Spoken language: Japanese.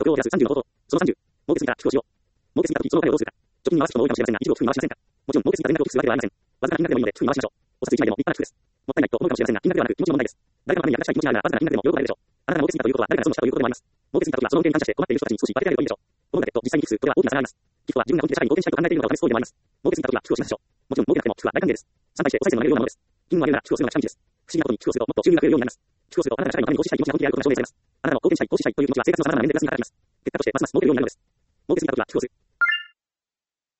量を減らす30の方法。その30。儲けすぎたら寄付をしよう。儲けすぎた時そのお金をどうするか。貯金に回す人も多いかもしれませんが、一部を寄付に回しませんか。もちろん儲けすぎた連絡を寄付するわけではありません。わずかな金額でもいいので寄付に回しましょう。お札1枚でも立派な寄付です。もったいないと思うかもしれませんが、金額ではなく気持ちの問題です。誰かのために役立ちたい気持ちがあるならわずかな金額でも喜ばれるでしょう。あなたが儲けすぎたということは誰かが損したということでもあります。儲けすぎた時はその運転に感謝して困っている人たちに少し分けてあげればいいでしょう。このだけと実際に寄付するとは大きな差があります。寄付は自分が本気で社会に貢献したいと考えているのがお金ストーリーでもあります。儲けすぎた時は寄付をしましょう。もちろん儲けなくても寄付は大歓迎です。参拝してお賽銭をあげるようなものです。金をあげるなら寄付をするのが近道です。不思議なことに寄付をするともっと収入が増えるようになります。寄付をするとあなたが社会のために貢献したい気持ちが本気であることが証明されます。あなたの貢献したいという気持ちは生活の様々な面でプラスに働きます。結果としてますます儲けるようになるのです。儲けすぎた時は寄付をする。